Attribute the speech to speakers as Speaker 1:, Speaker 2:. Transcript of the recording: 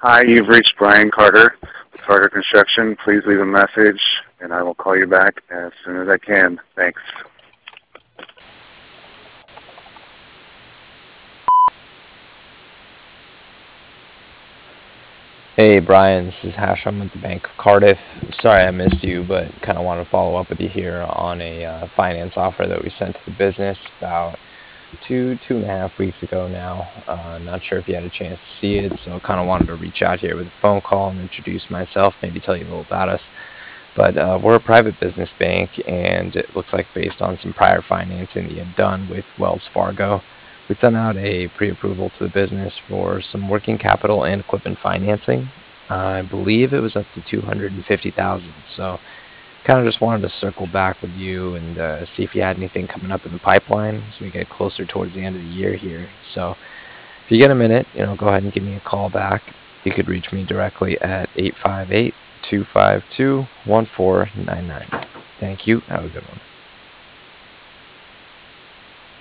Speaker 1: Hi, you've reached Brian Carter with Carter Construction. Please leave a message, and I will call you back as soon as I can. Thanks.
Speaker 2: Hey Brian, this is Hashem with the Bank of Cardiff. Sorry I missed you, but kind of want to follow up with you here on a finance offer that we sent to the business about 2.5 weeks ago now. Not sure if you had a chance to see it, so kind of wanted to reach out here with a phone call and introduce myself, maybe tell you a little about us. But we're a private business bank, and it looks like based on some prior financing that you had done with Wells Fargo, we sent out a pre-approval to the business for some working capital and equipment financing. I believe it was up to 250,000. So kind of just wanted to circle back with you and see if you had anything coming up in the pipeline as we get closer towards the end of the year here. So if you get a minute, go ahead and give me a call back. You could reach me directly at 858 252 1499. Thank you. Have a good one.